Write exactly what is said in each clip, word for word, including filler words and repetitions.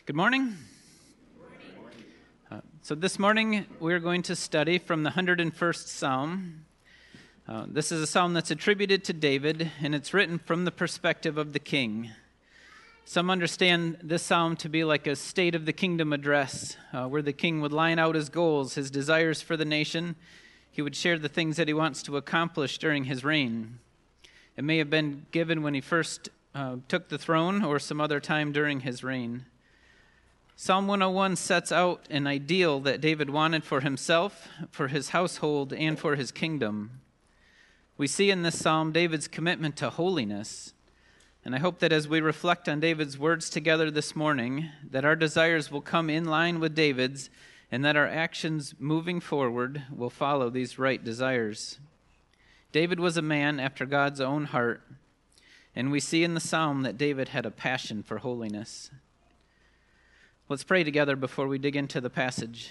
Good morning. Uh, so this morning we're going to study from the one hundred first Psalm. Uh, this is a psalm that's attributed to David, and it's written from the perspective of the king. Some understand this psalm to be like a State of the Kingdom address, uh, where the king would line out his goals, his desires for the nation. He would share the things that he wants to accomplish during his reign. It may have been given when he first uh, took the throne or some other time during his reign. Psalm one oh one sets out an ideal that David wanted for himself, for his household, and for his kingdom. We see in this psalm David's commitment to holiness. And I hope that as we reflect on David's words together this morning, that our desires will come in line with David's, and that our actions moving forward will follow these right desires. David was a man after God's own heart, and we see in the psalm that David had a passion for holiness. Let's pray together before we dig into the passage.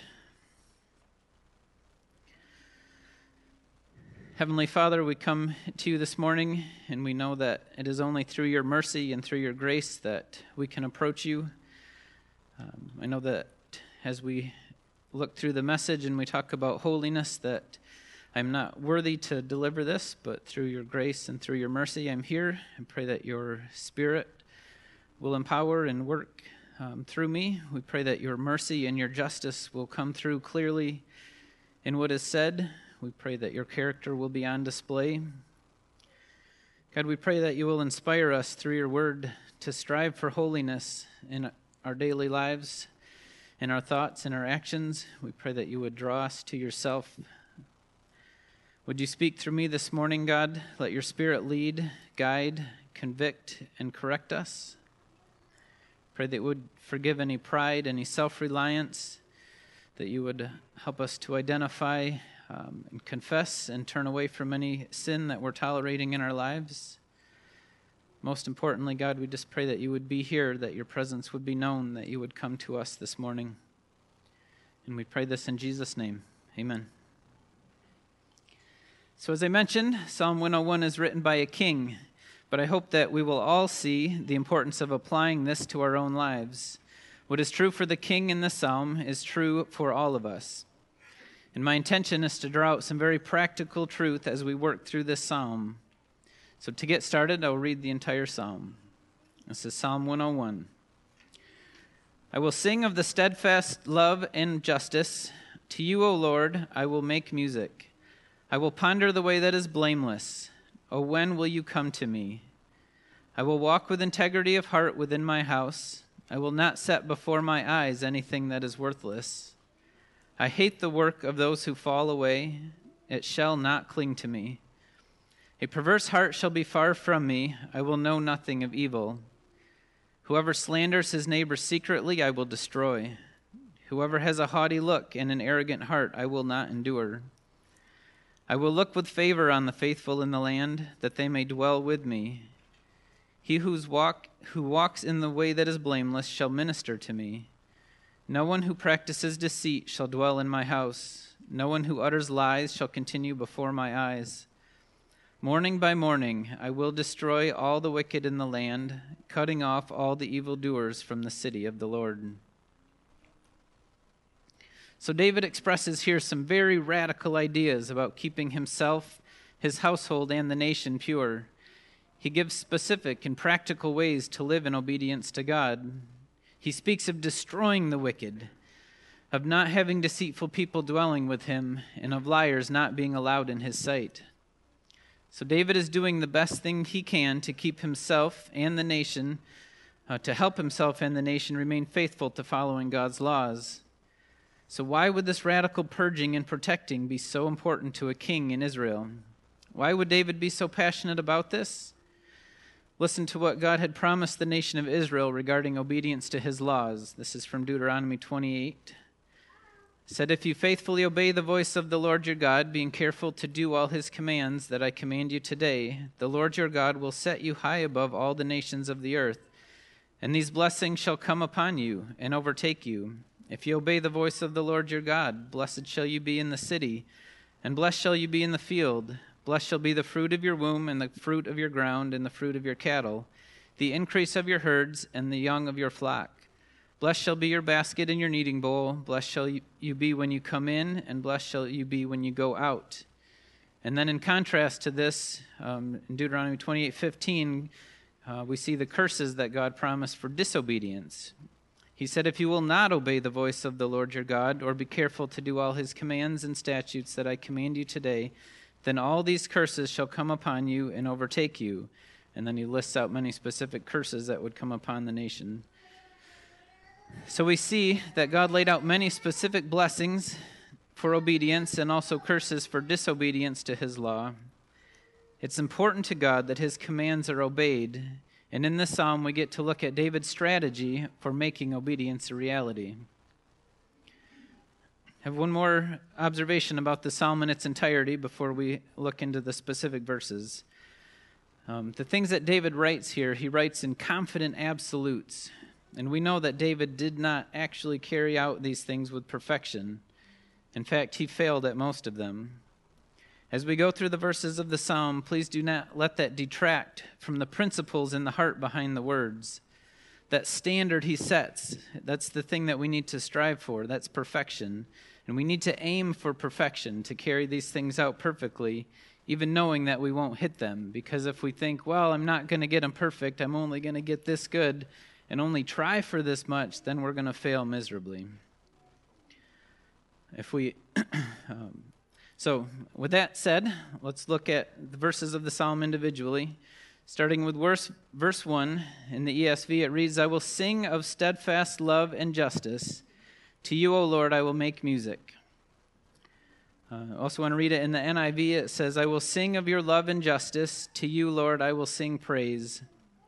Heavenly Father, we come to you this morning, and we know that it is only through your mercy and through your grace that we can approach you. Um, I know that as we look through the message and we talk about holiness, that I'm not worthy to deliver this, but through your grace and through your mercy, I'm here. I pray that your Spirit will empower and work Um, through me. We pray that your mercy and your justice will come through clearly in what is said. We pray that your character will be on display. God, we pray that you will inspire us through your word to strive for holiness in our daily lives, in our thoughts, in our actions. We pray that you would draw us to yourself. Would you speak through me this morning, God? Let your Spirit lead, guide, convict, and correct us. Pray that you would forgive any pride, any self-reliance, that you would help us to identify um, and confess and turn away from any sin that we're tolerating in our lives. Most importantly, God, we just pray that you would be here, that your presence would be known, that you would come to us this morning. And we pray this in Jesus' name. Amen. So as I mentioned, Psalm one oh one is written by a king. But I hope that we will all see the importance of applying this to our own lives. What is true for the king in this psalm is true for all of us. And my intention is to draw out some very practical truth as we work through this psalm. So to get started, I'll read the entire psalm. This is Psalm one oh one. I will sing of the steadfast love and justice. To you, O Lord, I will make music. I will ponder the way that is blameless. Oh, when will you come to me? I will walk with integrity of heart within my house. I will not set before my eyes anything that is worthless. I hate the work of those who fall away. It shall not cling to me. A perverse heart shall be far from me. I will know nothing of evil. Whoever slanders his neighbor secretly, I will destroy. Whoever has a haughty look and an arrogant heart, I will not endure. I will look with favor on the faithful in the land, that they may dwell with me. He whose walk, who walks in the way that is blameless shall minister to me. No one who practices deceit shall dwell in my house. No one who utters lies shall continue before my eyes. Morning by morning I will destroy all the wicked in the land, cutting off all the evildoers from the city of the Lord. So David expresses here some very radical ideas about keeping himself, his household, and the nation pure. He gives specific and practical ways to live in obedience to God. He speaks of destroying the wicked, of not having deceitful people dwelling with him, and of liars not being allowed in his sight. So David is doing the best thing he can to keep himself and the nation, uh, to help himself and the nation remain faithful to following God's laws. So why would this radical purging and protecting be so important to a king in Israel? Why would David be so passionate about this? Listen to what God had promised the nation of Israel regarding obedience to his laws. This is from Deuteronomy twenty-eight. It said, if you faithfully obey the voice of the Lord your God, being careful to do all his commands that I command you today, the Lord your God will set you high above all the nations of the earth. And these blessings shall come upon you and overtake you. If you obey the voice of the Lord your God, blessed shall you be in the city, and blessed shall you be in the field. Blessed shall be the fruit of your womb, and the fruit of your ground, and the fruit of your cattle, the increase of your herds, and the young of your flock. Blessed shall be your basket and your kneading bowl. Blessed shall you be when you come in, and blessed shall you be when you go out. And then in contrast to this, um, in Deuteronomy twenty-eight fifteen, uh, we see the curses that God promised for disobedience. He said, if you will not obey the voice of the Lord your God, or be careful to do all his commands and statutes that I command you today, then all these curses shall come upon you and overtake you. And then he lists out many specific curses that would come upon the nation. So we see that God laid out many specific blessings for obedience and also curses for disobedience to his law. It's important to God that his commands are obeyed. And in this psalm, we get to look at David's strategy for making obedience a reality. I have one more observation about the psalm in its entirety before we look into the specific verses. Um, the things that David writes here, he writes in confident absolutes. And we know that David did not actually carry out these things with perfection. In fact, he failed at most of them. As we go through the verses of the psalm, please do not let that detract from the principles in the heart behind the words. That standard he sets, that's the thing that we need to strive for. That's perfection. And we need to aim for perfection, to carry these things out perfectly, even knowing that we won't hit them. Because if we think, well, I'm not going to get them perfect, I'm only going to get this good, and only try for this much, then we're going to fail miserably. If we... um, So, with that said, let's look at the verses of the psalm individually. Starting with verse, verse one in the E S V, it reads, I will sing of steadfast love and justice. To you, O Lord, I will make music. Uh, I also want to read it in the N I V. It says, I will sing of your love and justice. To you, Lord, I will sing praise.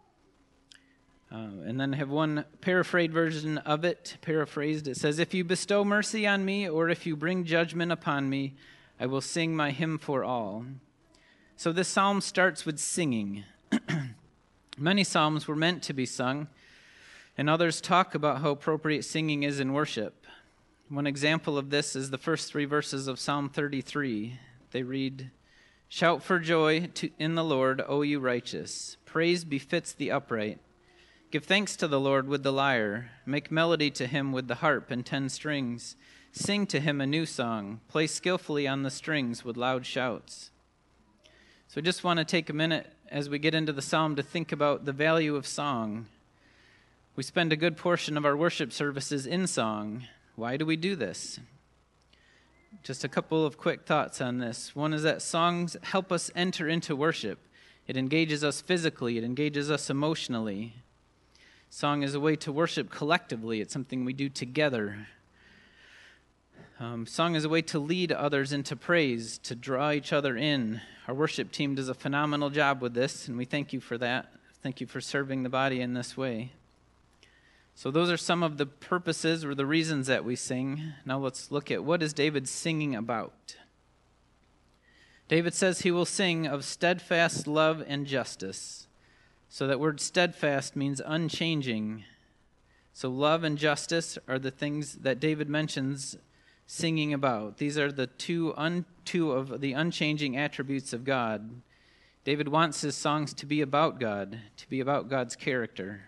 Uh, and then I have one paraphrased version of it, paraphrased. It says, if you bestow mercy on me, or if you bring judgment upon me, I will sing my hymn for all. So this psalm starts with singing. Many psalms were meant to be sung, and others talk about how appropriate singing is in worship. One example of this is the first three verses of Psalm thirty-three. They read, shout for joy to, in the Lord, O you righteous. Praise befits the upright. Give thanks to the Lord with the lyre. Make melody to him with the harp and ten strings. Sing to him a new song. Play skillfully on the strings with loud shouts. So I just want to take a minute as we get into the psalm to think about the value of song. We spend a good portion of our worship services in song. Why do we do this? Just a couple of quick thoughts on this. One is that songs help us enter into worship. It engages us physically. It engages us emotionally. Song is a way to worship collectively. It's something we do together. Um, song is a way to lead others into praise, to draw each other in. Our worship team does a phenomenal job with this, and we thank you for that. Thank you for serving the body in this way. So those are some of the purposes or the reasons that we sing. Now let's look at what is David singing about. David says he will sing of steadfast love and justice. So that word steadfast means unchanging. So love and justice are the things that David mentions singing about. These are the two, un, two of the unchanging attributes of God. David wants his songs to be about God, to be about God's character.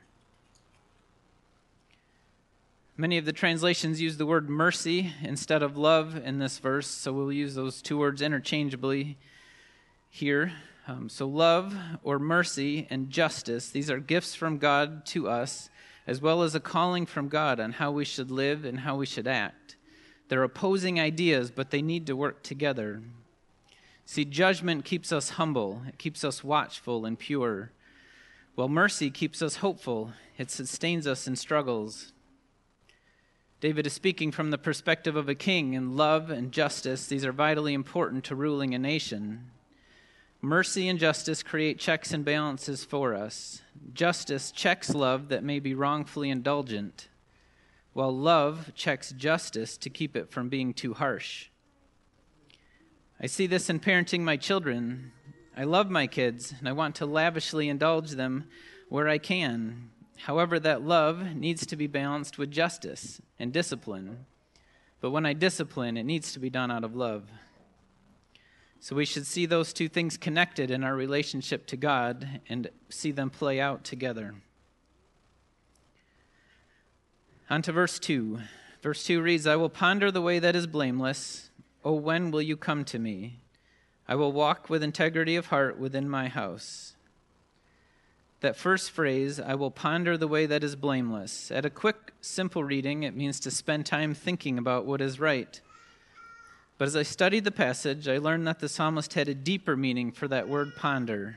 Many of the translations use the word mercy instead of love in this verse, so we'll use those two words interchangeably here. Um, so love or mercy and justice, these are gifts from God to us, as well as a calling from God on how we should live and how we should act. They're opposing ideas, but they need to work together. See, judgment keeps us humble. It keeps us watchful and pure. While mercy keeps us hopeful. It sustains us in struggles. David is speaking from the perspective of a king, and love and justice, these are vitally important to ruling a nation. Mercy and justice create checks and balances for us. Justice checks love that may be wrongfully indulgent, while love checks justice to keep it from being too harsh. I see this in parenting my children. I love my kids, and I want to lavishly indulge them where I can. However, that love needs to be balanced with justice and discipline. But when I discipline, it needs to be done out of love. So we should see those two things connected in our relationship to God and see them play out together. On to verse two. Verse two reads, I will ponder the way that is blameless. O when will you come to me? I will walk with integrity of heart within my house. That first phrase, I will ponder the way that is blameless. At a quick, simple reading, it means to spend time thinking about what is right. But as I studied the passage, I learned that the psalmist had a deeper meaning for that word ponder.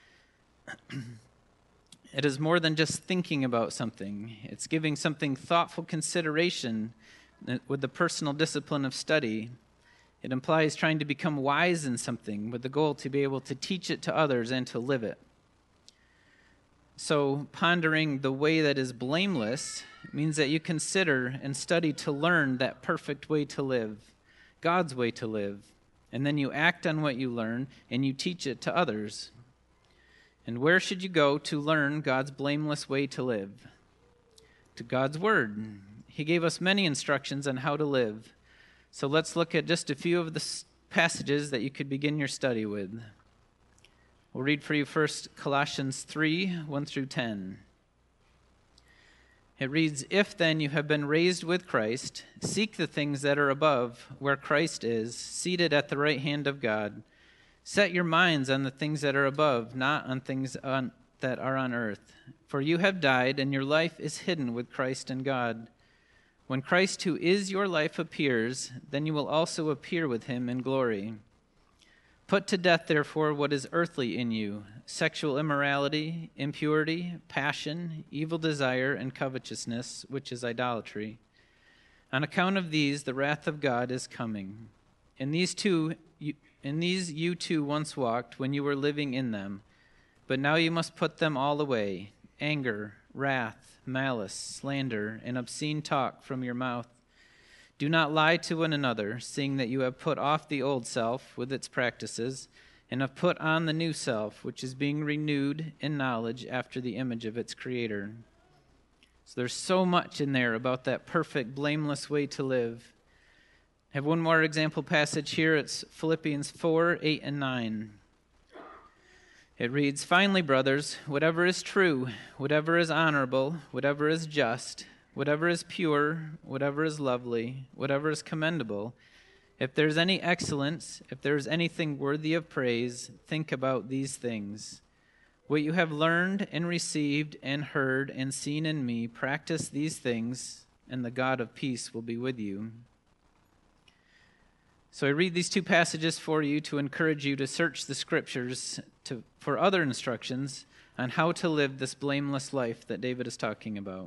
It is more than just thinking about something. It's giving something thoughtful consideration with the personal discipline of study. It implies trying to become wise in something with the goal to be able to teach it to others and to live it. So pondering the way that is blameless means that you consider and study to learn that perfect way to live, God's way to live, and then you act on what you learn and you teach it to others. And where should you go to learn God's blameless way to live? To God's Word. He gave us many instructions on how to live. So let's look at just a few of the passages that you could begin your study with. We'll read for you first Colossians three, one through ten. It reads, If then you have been raised with Christ, seek the things that are above, where Christ is, seated at the right hand of God. Set your minds on the things that are above, not on things on, that are on earth. For you have died, and your life is hidden with Christ in God. When Christ, who is your life, appears, then you will also appear with him in glory. Put to death, therefore, what is earthly in you, sexual immorality, impurity, passion, evil desire, and covetousness, which is idolatry. On account of these, the wrath of God is coming. In these two, you, in these you too once walked when you were living in them, but now you must put them all away: anger, wrath, malice, slander, and obscene talk from your mouth. Do not lie to one another, seeing that you have put off the old self with its practices, and have put on the new self, which is being renewed in knowledge after the image of its creator. So there's so much in there about that perfect, blameless way to live. I have one more example passage here. It's Philippians four, eight, and nine. It reads, Finally, brothers, whatever is true, whatever is honorable, whatever is just, whatever is pure, whatever is lovely, whatever is commendable, if there's any excellence, if there's anything worthy of praise, think about these things. What you have learned and received and heard and seen in me, practice these things, and the God of peace will be with you. So I read these two passages for you to encourage you to search the Scriptures to, for other instructions on how to live this blameless life that David is talking about.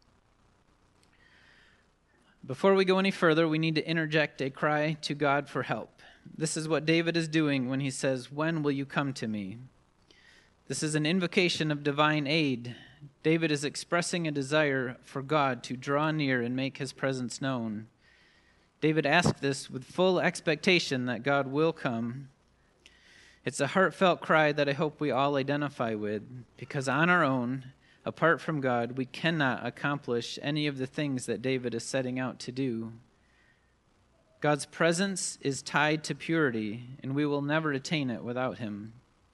Before we go any further, we need to interject a cry to God for help. This is what David is doing when he says, When will you come to me? This is an invocation of divine aid. David is expressing a desire for God to draw near and make his presence known. David asked this with full expectation that God will come. It's a heartfelt cry that I hope we all identify with, because on our own, apart from God, we cannot accomplish any of the things that David is setting out to do. God's presence is tied to purity, and we will never attain it without him.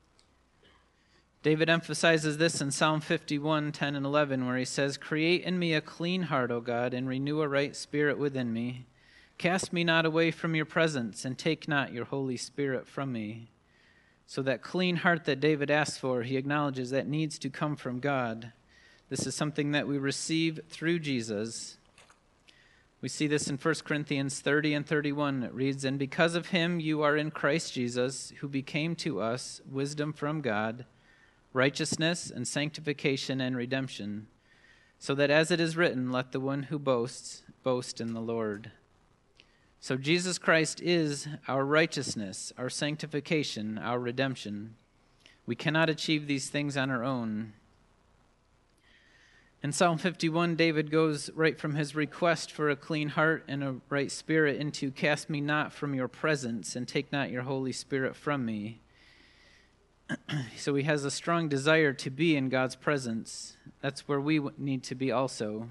David emphasizes this in Psalm fifty-one, ten and eleven, where he says, Create in me a clean heart, O God, and renew a right spirit within me. Cast me not away from your presence, and take not your Holy Spirit from me. So that clean heart that David asks for, he acknowledges that needs to come from God. This is something that we receive through Jesus. We see this in First Corinthians thirty and thirty-one. It reads, And because of him you are in Christ Jesus, who became to us wisdom from God, righteousness and sanctification and redemption, so that as it is written, let the one who boasts, boast in the Lord. So Jesus Christ is our righteousness, our sanctification, our redemption. We cannot achieve these things on our own. In Psalm fifty-one, David goes right from his request for a clean heart and a right spirit into, Cast me not from your presence, and take not your Holy Spirit from me. So he has a strong desire to be in God's presence. That's where we need to be also.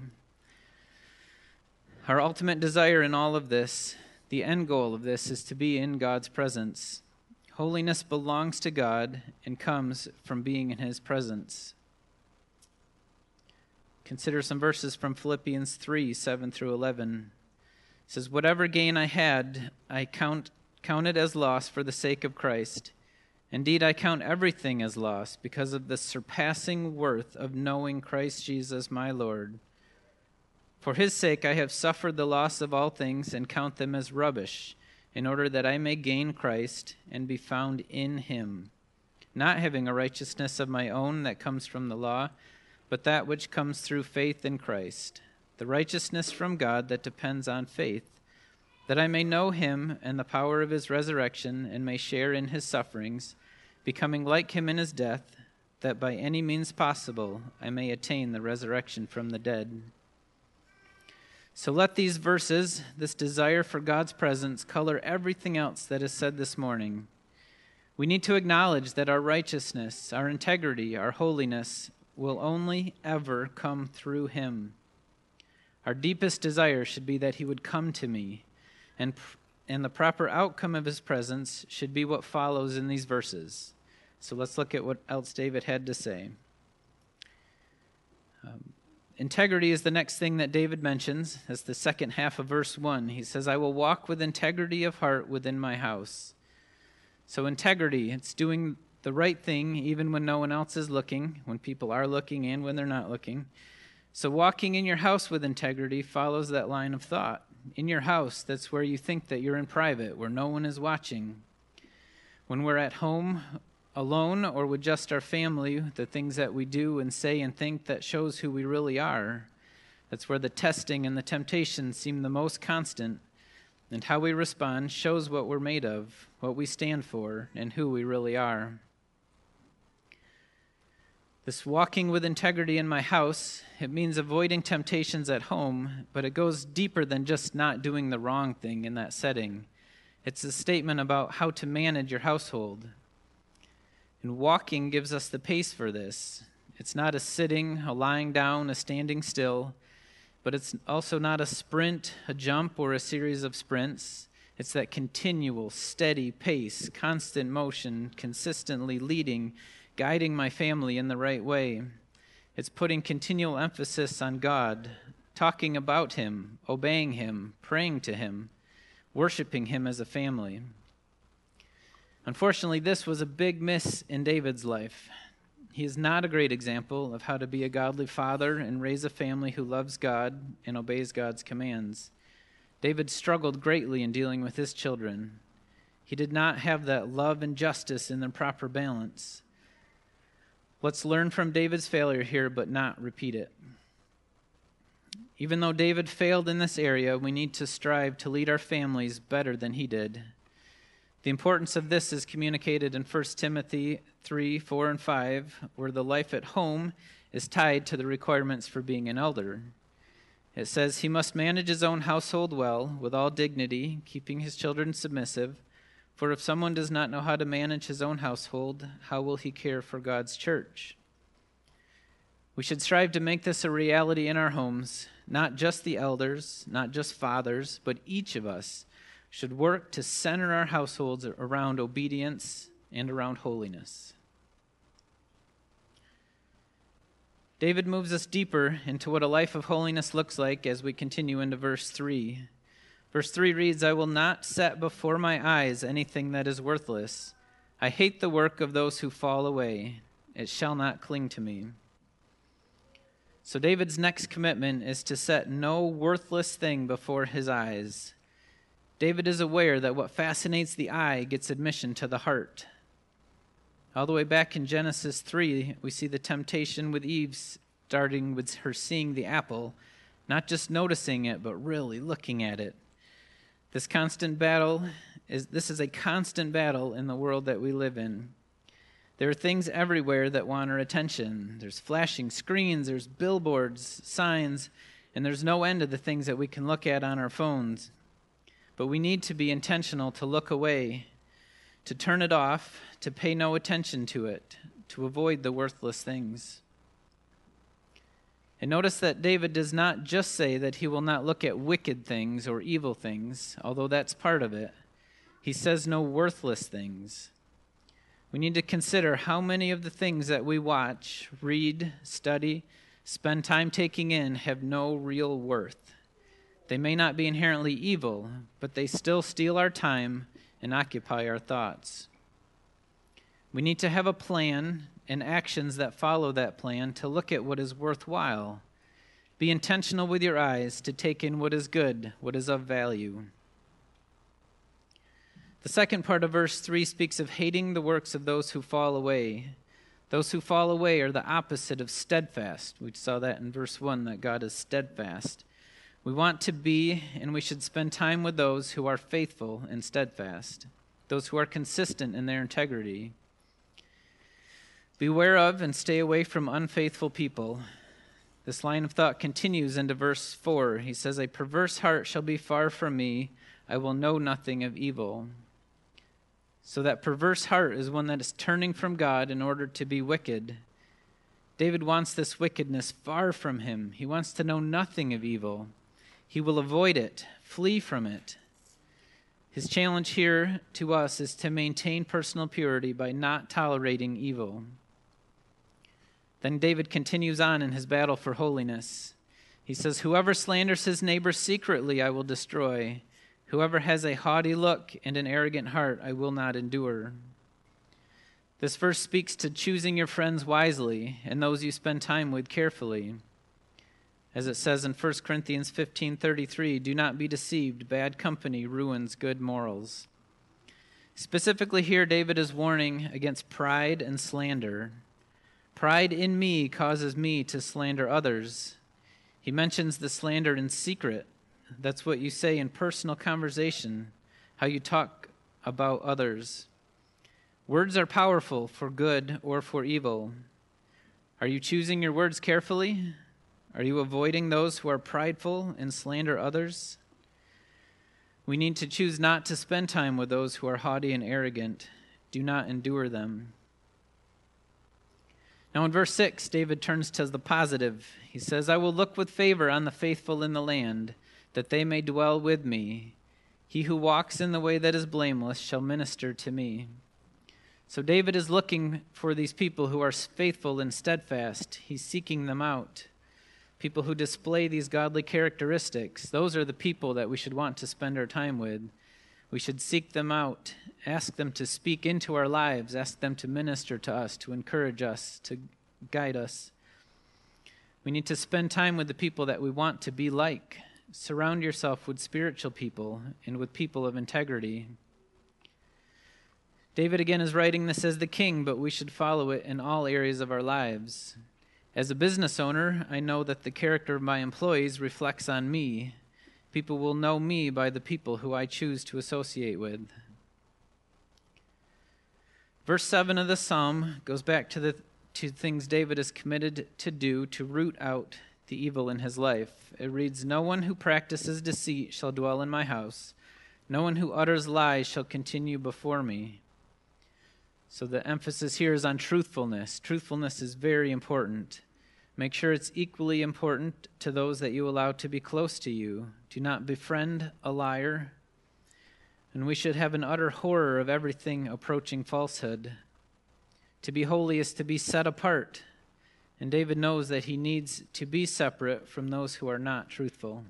Our ultimate desire in all of this, the end goal of this, is to be in God's presence. Holiness belongs to God and comes from being in his presence. consider some verses from Philippians three, seven through eleven. It says, "Whatever gain I had, I count counted as loss for the sake of Christ. Indeed, I count everything as loss because of the surpassing worth of knowing Christ Jesus my Lord. For his sake I have suffered the loss of all things and count them as rubbish, in order that I may gain Christ and be found in him, not having a righteousness of my own that comes from the law, but that which comes through faith in Christ, the righteousness from God that depends on faith, that I may know him and the power of his resurrection and may share in his sufferings, becoming like him in his death, that by any means possible I may attain the resurrection from the dead." So let these verses, this desire for God's presence, color everything else that is said this morning. We need to acknowledge that our righteousness, our integrity, our holiness will only ever come through him. Our deepest desire should be that he would come to me, and, and the proper outcome of his presence should be what follows in these verses. So let's look at what else David had to say. Um, integrity is the next thing that David mentions. That's the second half of verse one. He says, "I will walk with integrity of heart within my house." So integrity, it's doing the right thing even when no one else is looking, when people are looking and when they're not looking. So walking in your house with integrity follows that line of thought. In your house, that's where you think that you're in private, where no one is watching. When we're at home alone or with just our family, the things that we do and say and think, that shows who we really are. That's where the testing and the temptation seem the most constant, and how we respond shows what we're made of, what we stand for, and who we really are. This walking with integrity in my house, it means avoiding temptations at home, but it goes deeper than just not doing the wrong thing in that setting. It's a statement about how to manage your household. And walking gives us the pace for this. It's not a sitting, a lying down, a standing still, but it's also not a sprint, a jump, or a series of sprints. It's that continual, steady pace, constant motion, consistently leading, guiding my family in the right way. It's putting continual emphasis on God, talking about him, obeying him, praying to him, worshiping him as a family. Unfortunately, this was a big miss in David's life. He is not a great example of how to be a godly father and raise a family who loves God and obeys God's commands. David struggled greatly in dealing with his children. He did not have that love and justice in their proper balance. Let's learn from David's failure here, but not repeat it. Even though David failed in this area, we need to strive to lead our families better than he did. The importance of this is communicated in First Timothy three, four, and five, where the life at home is tied to the requirements for being an elder. It says, "He must manage his own household well, with all dignity, keeping his children submissive. For if someone does not know how to manage his own household, how will he care for God's church?" We should strive to make this a reality in our homes, not just the elders, not just fathers, but each of us should work to center our households around obedience and around holiness. David moves us deeper into what a life of holiness looks like as we continue into verse three. Verse three reads, "I will not set before my eyes anything that is worthless. I hate the work of those who fall away. It shall not cling to me." So David's next commitment is to set no worthless thing before his eyes. David is aware that what fascinates the eye gets admission to the heart. All the way back in Genesis three, we see the temptation with Eve starting with her seeing the apple, not just noticing it, but really looking at it. This constant battle is this is a constant battle in the world that we live in. There are things everywhere that want our attention. There's flashing screens, there's billboards, signs, and there's no end to the things that we can look at on our phones. But we need to be intentional to look away, to turn it off, to pay no attention to it, to avoid the worthless things. And notice that David does not just say that he will not look at wicked things or evil things, although that's part of it. He says no worthless things. We need to consider how many of the things that we watch, read, study, spend time taking in have no real worth. They may not be inherently evil, but they still steal our time and occupy our thoughts. We need to have a plan and actions that follow that plan to look at what is worthwhile. Be intentional with your eyes to take in what is good, what is of value. The second part of verse three speaks of hating the works of those who fall away. Those who fall away are the opposite of steadfast. We saw that in verse one, that God is steadfast. We want to be, and we should spend time with those who are faithful and steadfast, those who are consistent in their integrity. Beware of and stay away from unfaithful people. This line of thought continues into verse four. He says, "A perverse heart shall be far from me. I will know nothing of evil." So that perverse heart is one that is turning from God in order to be wicked. David wants this wickedness far from him. He wants to know nothing of evil. He will avoid it, flee from it. His challenge here to us is to maintain personal purity by not tolerating evil. Then David continues on in his battle for holiness. He says, "Whoever slanders his neighbor secretly, I will destroy. Whoever has a haughty look and an arrogant heart, I will not endure." This verse speaks to choosing your friends wisely and those you spend time with carefully. As it says in First Corinthians fifteen thirty-three, "Do not be deceived. Bad company ruins good morals." Specifically here, David is warning against pride and slander. Pride in me causes me to slander others. He mentions the slander in secret. That's what you say in personal conversation, how you talk about others. Words are powerful for good or for evil. Are you choosing your words carefully? Are you avoiding those who are prideful and slander others? We need to choose not to spend time with those who are haughty and arrogant. Do not endure them. Now in verse six, David turns to the positive. He says, "I will look with favor on the faithful in the land, that they may dwell with me. He who walks in the way that is blameless shall minister to me." So David is looking for these people who are faithful and steadfast. He's seeking them out. People who display these godly characteristics. Those are the people that we should want to spend our time with. We should seek them out, ask them to speak into our lives, ask them to minister to us, to encourage us, to guide us. We need to spend time with the people that we want to be like. Surround yourself with spiritual people and with people of integrity. David again is writing this as the king, but we should follow it in all areas of our lives. As a business owner, I know that the character of my employees reflects on me. People will know me by the people who I choose to associate with. Verse seven of the psalm goes back to the to things David is committed to do to root out the evil in his life. It reads, "No one who practices deceit shall dwell in my house. No one who utters lies shall continue before me." So the emphasis here is on truthfulness. Truthfulness is very important. Make sure it's equally important to those that you allow to be close to you. Do not befriend a liar. And we should have an utter horror of everything approaching falsehood. To be holy is to be set apart. And David knows that he needs to be separate from those who are not truthful.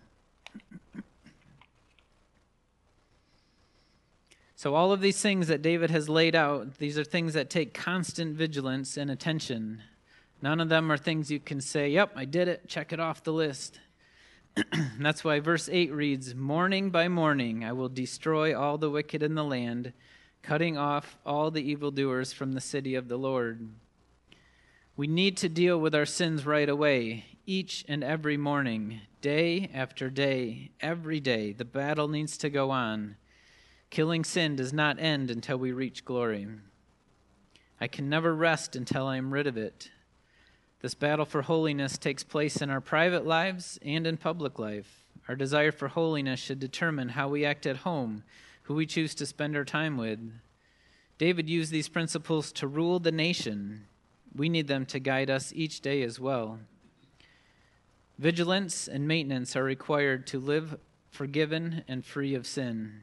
So all of these things that David has laid out, these are things that take constant vigilance and attention. None of them are things you can say, "Yep, I did it, check it off the list." That's why verse eight reads, "Morning by morning I will destroy all the wicked in the land, cutting off all the evildoers from the city of the Lord." We need to deal with our sins right away, each and every morning, day after day, every day. The battle needs to go on. Killing sin does not end until we reach glory. I can never rest until I am rid of it. This battle for holiness takes place in our private lives and in public life. Our desire for holiness should determine how we act at home, who we choose to spend our time with. David used these principles to rule the nation. We need them to guide us each day as well. Vigilance and maintenance are required to live forgiven and free of sin.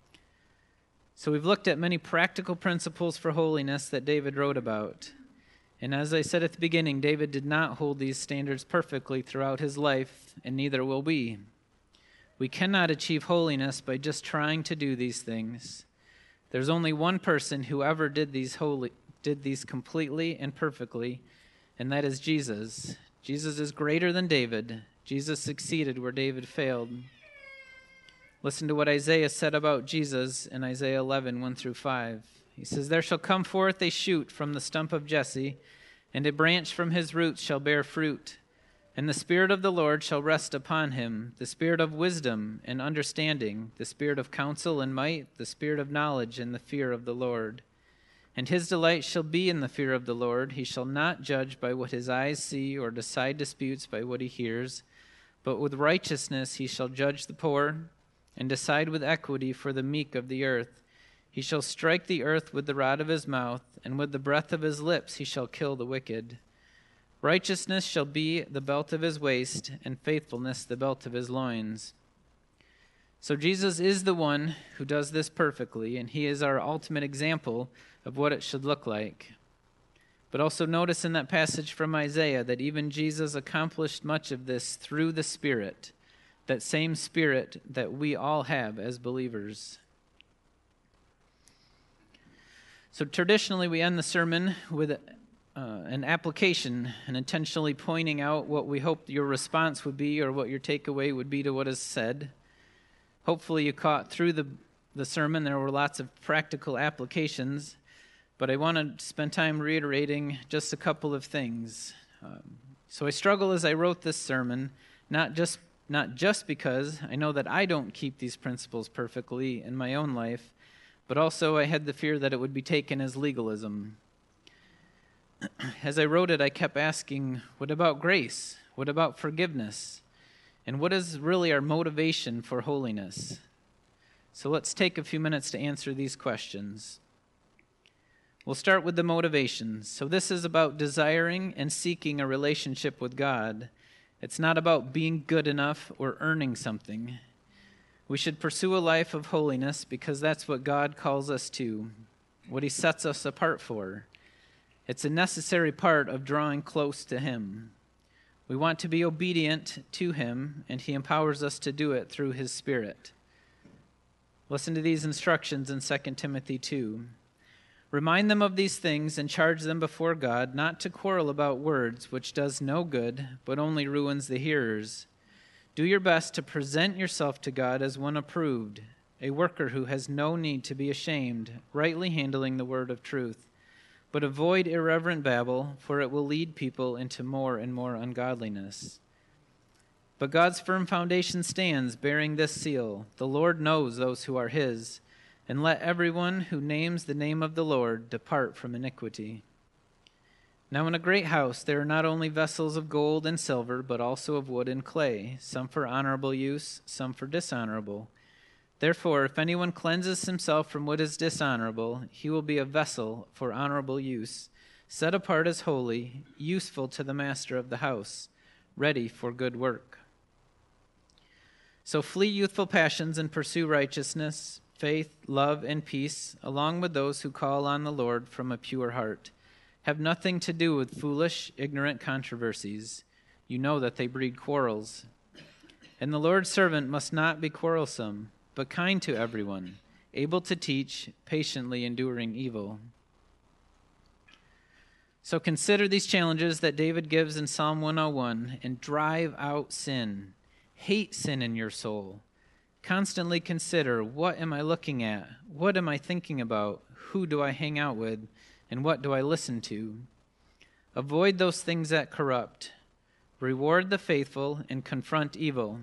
So we've looked at many practical principles for holiness that David wrote about. And as I said at the beginning, David did not hold these standards perfectly throughout his life, and neither will we. We cannot achieve holiness by just trying to do these things. There's only one person who ever did these holy, did these completely and perfectly, and that is Jesus. Jesus is greater than David. Jesus succeeded where David failed. Listen to what Isaiah said about Jesus in Isaiah eleven, one through five. He says, "There shall come forth a shoot from the stump of Jesse, and a branch from his roots shall bear fruit. And the Spirit of the Lord shall rest upon him, the Spirit of wisdom and understanding, the Spirit of counsel and might, the Spirit of knowledge and the fear of the Lord. And his delight shall be in the fear of the Lord. He shall not judge by what his eyes see, or decide disputes by what he hears. But with righteousness he shall judge the poor, and decide with equity for the meek of the earth. He shall strike the earth with the rod of his mouth, and with the breath of his lips he shall kill the wicked. Righteousness shall be the belt of his waist, and faithfulness the belt of his loins." So Jesus is the one who does this perfectly, and he is our ultimate example of what it should look like. But also notice in that passage from Isaiah that even Jesus accomplished much of this through the Spirit, that same Spirit that we all have as believers. So traditionally we end the sermon with Uh, an application and intentionally pointing out what we hope your response would be or what your takeaway would be to what is said. Hopefully you caught through the, the sermon there were lots of practical applications, but I want to spend time reiterating just a couple of things. Um, so I struggle as I wrote this sermon, not just not just because I know that I don't keep these principles perfectly in my own life, but also I had the fear that it would be taken as legalism. As I wrote it, I kept asking, what about grace? What about forgiveness? And what is really our motivation for holiness? So let's take a few minutes to answer these questions. We'll start with the motivations. So this is about desiring and seeking a relationship with God. It's not about being good enough or earning something. We should pursue a life of holiness because that's what God calls us to, what he sets us apart for. It's a necessary part of drawing close to him. We want to be obedient to him, and he empowers us to do it through his Spirit. Listen to these instructions in Second Timothy two. "Remind them of these things and charge them before God, not to quarrel about words, which does no good, but only ruins the hearers. Do your best to present yourself to God as one approved, a worker who has no need to be ashamed, rightly handling the word of truth. But avoid irreverent babble, for it will lead people into more and more ungodliness. But God's firm foundation stands, bearing this seal: the Lord knows those who are his, and let everyone who names the name of the Lord depart from iniquity. Now in a great house there are not only vessels of gold and silver, but also of wood and clay, some for honorable use, some for dishonorable. Therefore, if anyone cleanses himself from what is dishonorable, he will be a vessel for honorable use, set apart as holy, useful to the master of the house, ready for good work. So flee youthful passions and pursue righteousness, faith, love, and peace, along with those who call on the Lord from a pure heart. Have nothing to do with foolish, ignorant controversies. You know that they breed quarrels. And the Lord's servant must not be quarrelsome, but kind to everyone, able to teach, patiently enduring evil." So consider these challenges that David gives in Psalm one oh one and drive out sin. Hate sin in your soul. Constantly consider, what am I looking at? What am I thinking about? Who do I hang out with? And what do I listen to? Avoid those things that corrupt. Reward the faithful and confront evil.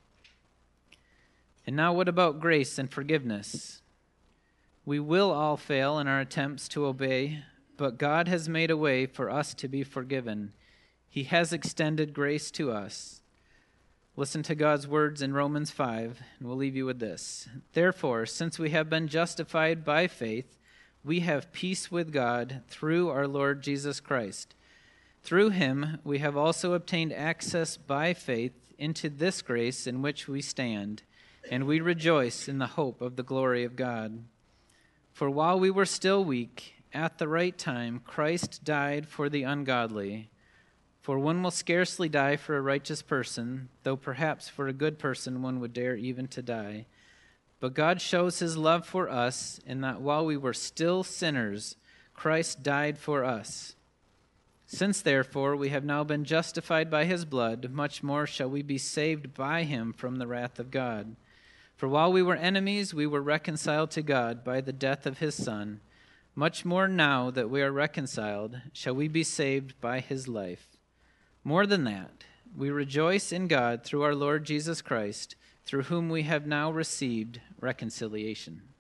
And now what about grace and forgiveness? We will all fail in our attempts to obey, but God has made a way for us to be forgiven. He has extended grace to us. Listen to God's words in Romans five, and we'll leave you with this. "Therefore, since we have been justified by faith, we have peace with God through our Lord Jesus Christ. Through him we have also obtained access by faith into this grace in which we stand, and we rejoice in the hope of the glory of God. For while we were still weak, at the right time, Christ died for the ungodly. For one will scarcely die for a righteous person, though perhaps for a good person one would dare even to die. But God shows his love for us in that while we were still sinners, Christ died for us. Since, therefore, we have now been justified by his blood, much more shall we be saved by him from the wrath of God. For while we were enemies, we were reconciled to God by the death of his Son. Much more now that we are reconciled, shall we be saved by his life. More than that, we rejoice in God through our Lord Jesus Christ, through whom we have now received reconciliation.